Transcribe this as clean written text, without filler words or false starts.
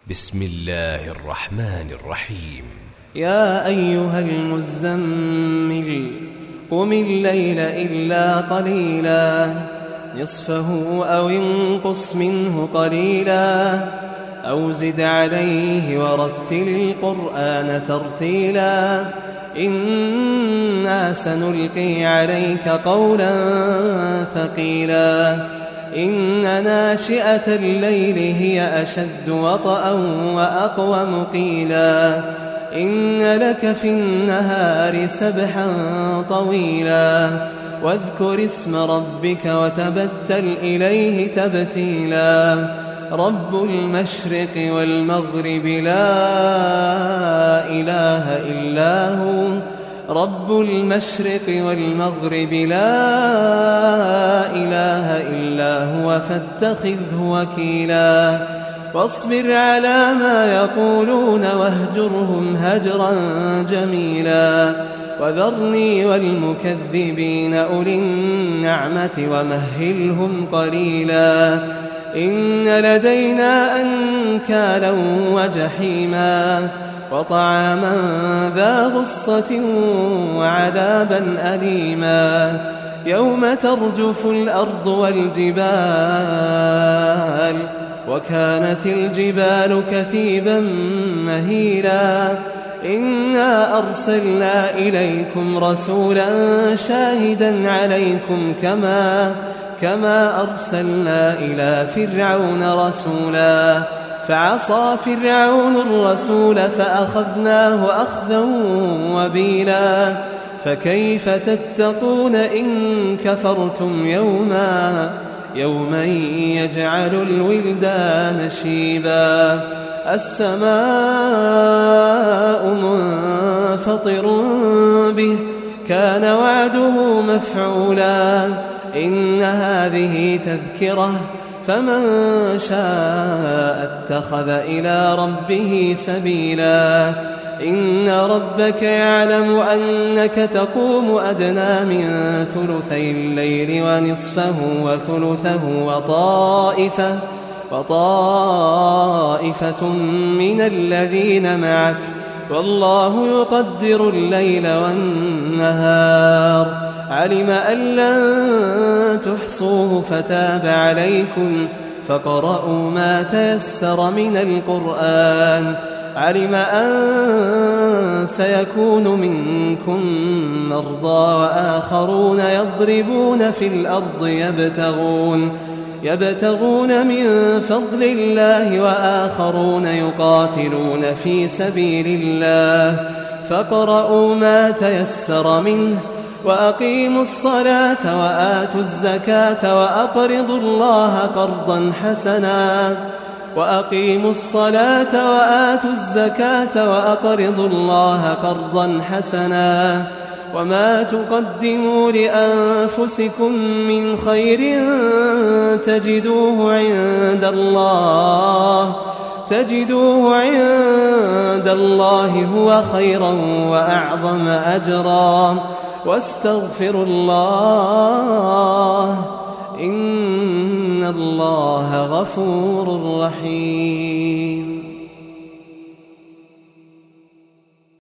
بسم الله الرحمن الرحيم. يا أيها المزمل قم الليل إلا قليلا نصفه أو انقص منه قليلا أو زد عليه ورتل القرآن ترتيلا إنا سنلقي عليك قولا ثقيلا إن ناشئة الليل هي أشد وطئا وأقوم قيلا إن لك في النهار سبحا طويلا واذكر اسم ربك وتبتل إليه تبتيلا رب المشرق والمغرب لا إله إلا هو رب المشرق والمغرب لا إله إلا هو فاتخذه وكيلا واصبر على ما يقولون واهجرهم هجرا جميلا وذرني والمكذبين أولي النعمة ومهلهم قليلا إن لدينا أنكالا وجحيما وطعاما ذا غصة وعذابا أليما يوم ترجف الأرض والجبال وكانت الجبال كثيبا مهيلا إنا أرسلنا إليكم رسولا شاهدا عليكم كما أرسلنا إلى فرعون رسولا فعصى فرعون الرسول فأخذناه أخذا وبيلا فكيف تتقون إن كفرتم يوما يجعل الولدان شيبا السماء منفطر به كان وعده مفعولا إن هذه تذكرة فمن شاء اتخذ إلى ربه سبيلا إن ربك يعلم أنك تقوم أدنى من ثلثي الليل ونصفه وثلثه وطائفة من الذين معك والله يقدر الليل والنهار علم أن لن تحصوه فتاب عليكم فقرأوا ما تيسر من القرآن علم أن سيكون منكم مرضى وآخرون يضربون في الأرض يبتغون من فضل الله وآخرون يقاتلون في سبيل الله فقرأوا ما تيسر منه وأقيموا الصلاة وآتوا الزكاة وأقرضوا الله قرضا حسنا وأقيموا الصلاة وآتوا الزكاة وأقرضوا الله قرضا حسنا وما تقدموا لأنفسكم من خير تجدوه عند الله هو خيرا وأعظم أجرا واستغفروا الله إن الله غفور رحيم.